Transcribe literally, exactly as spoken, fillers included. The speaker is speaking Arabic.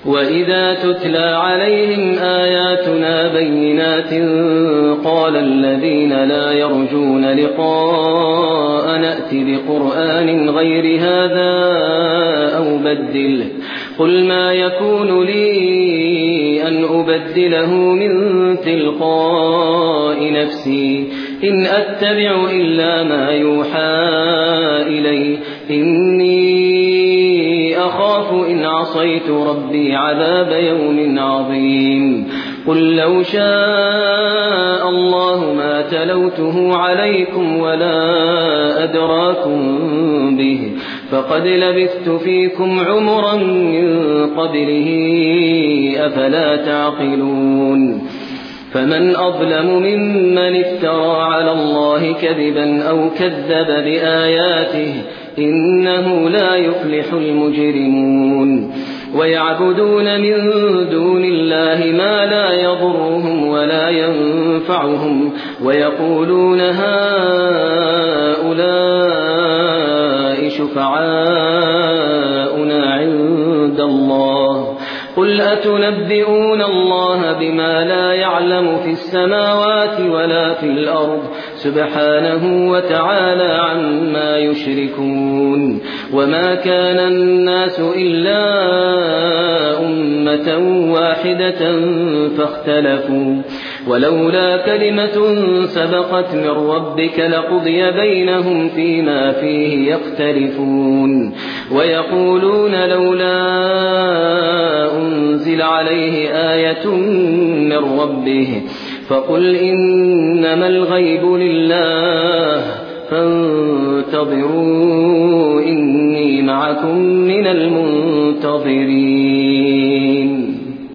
وإذا تتلى عليهم آياتنا بينات قال الذين لا يرجون لقاء نأت بقرآن غير هذا أو بدله قل ما يكون لي أن أبدله من تلقاء نفسي إن أتبع إلا ما يوحى إلي إني أخاف إن عصيت ربي عذاب يوم عظيم قل لو شاء الله ما تلوته عليكم ولا أدراكم به فقد لبثت فيكم عمرا من قبله أفلا تعقلون فمن أظلم ممن افترى على الله كذبا أو كذب بآياته إنه لا يفلح المجرمون ويعبدون من دون الله ما لا يضرهم ولا ينفعهم ويقولون هؤلاء شفعاؤنا عند الله قل أتنبئون الله بما لا يعلم في السماوات ولا في الأرض سبحانه وتعالى عما يشركون وما كان الناس إلا أمة واحدة فاختلفوا ولولا كلمة سبقت من ربك لقضي بينهم فيما فيه يختلفون ويقولون لولا أنزل عليه آية من ربه فقل إنما الغيب لله فانتظروا إني معكم من المنتظرين